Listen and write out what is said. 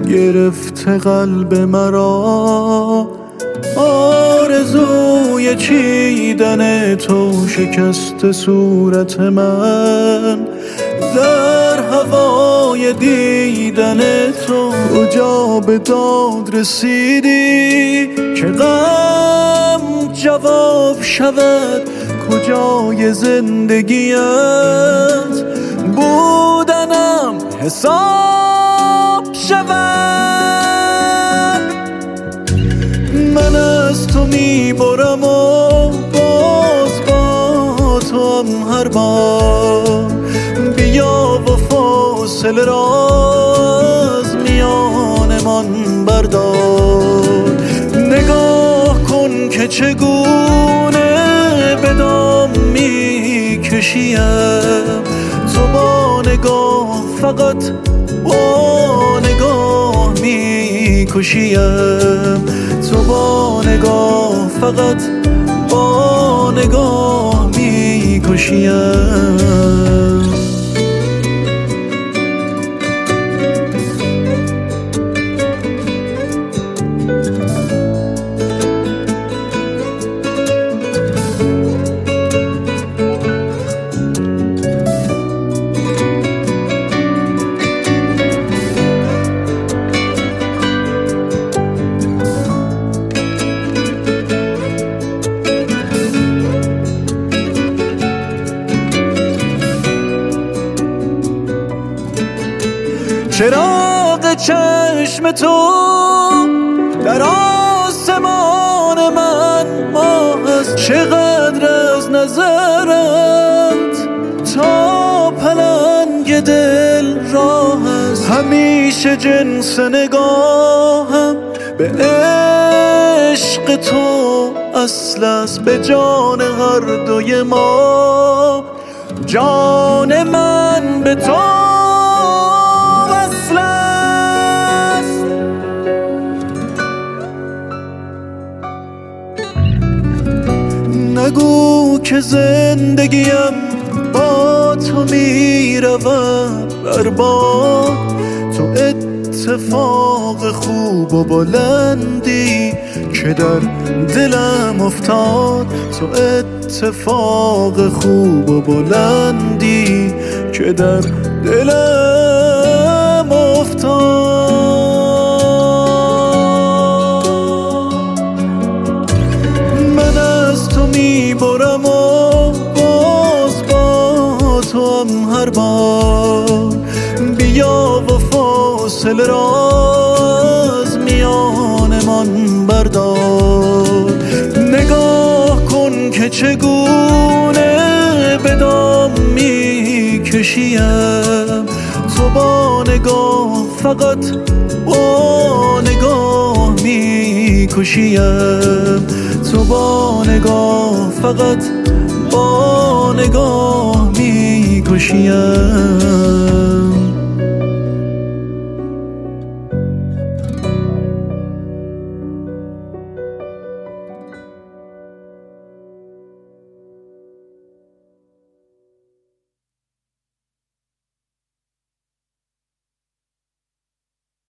گرفته قلب مرا، آرزوی چیدن تو شکست صورت من، در هوای دیدن تو کجا به داد رسیدی که غم جواب شود، کجای زندگیت بودنم حساب شود. من از تو میبرم و باز با تو هم هر بار، بیا و فاصله راز میانمان بردار. نگاه کن که چگونه به دام میکشیم، تو با نگاه فقط با نگاه میکشیم، تو با نگاه فقط با نگاه میکشیم. چراغ چشم تو در آسمان من ماه است، چقدر از نظرت تا پلنگ دل راه است. همیشه جنس نگاهم به عشق تو اصل است، به جان هر دوی ما جان من به تو وصل است. نگو که زندگیم با تو میرود برباد، تو اتفاق خوب و بلندی که در دلم افتاد، تو اتفاق خوب و بلندی که در دلم افتاد. من از تو میبرم و باز با تو هم هر بار، بیا و فاصله راز میانمان بردار. نگاه کن که چگونه به دام میکشیم، تو با نگاه فقط با نگاه میکشیم، تو با نگاه فقط با نگاه میکشیم.